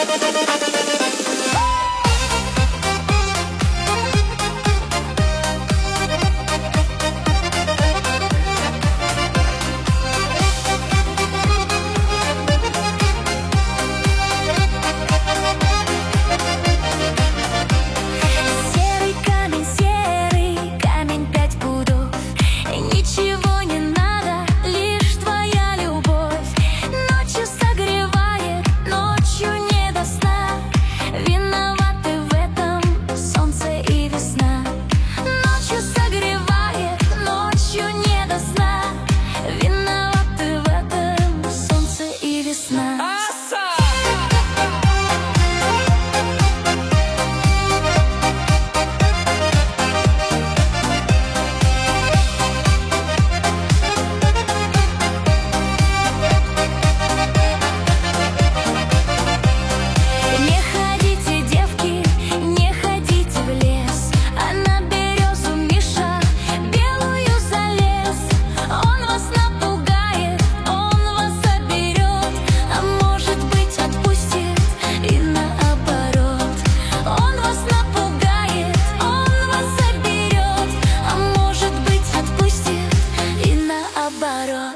Серый камень, 5 пудов. Ничего не надо, лишь твоя любовь. Ночью согревает, ночью не до сна. Виноваты в этом солнце и весна. Ночью согревает, ночью не до сна. Виноваты в этом солнце и весна. Не ходите, девки, не ходите в лес, а на березу Миша белую залез. Он вас напугает, он вас соберет, а может быть отпустит и наоборот. Он вас напугает, он вас соберет, а может быть отпустит и наоборот.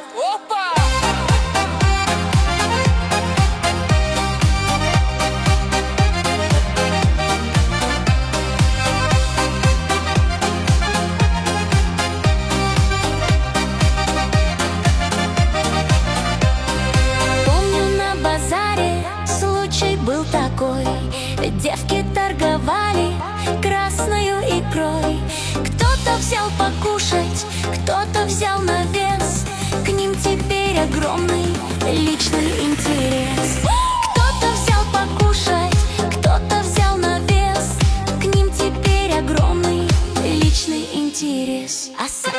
Помню, на базаре случай был такой. Девки торговали красною икрой. Кто-то взял покушать, кто-то взял на вес. К ним теперь огромный личный интерес. Кто-то взял покушать, кто-то взял на вес. К ним теперь огромный личный интерес.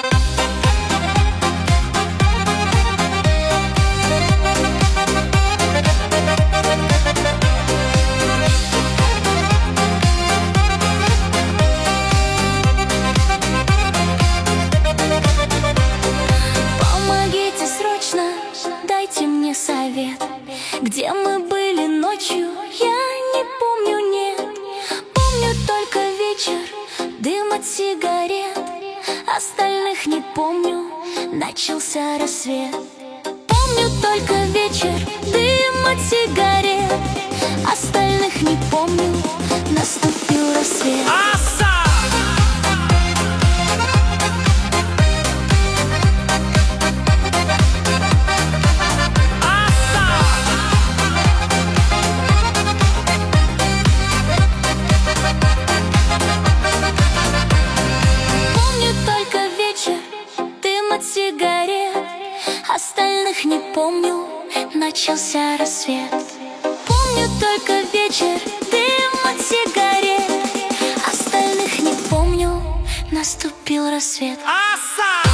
Помогите срочно, дайте мне совет. Где мы были ночью, я не помню, нет. Помню только вечер, дым от сигарет. Остальных не помню, начался рассвет. Помню только вечер, дым от сигарет. Остальных не помню, наступил рассвет. Помню только вечер, дым от сигарет. Остальных не помню, начался рассвет. Помню только вечер, дым от сигарет. Остальных не помню, наступил рассвет.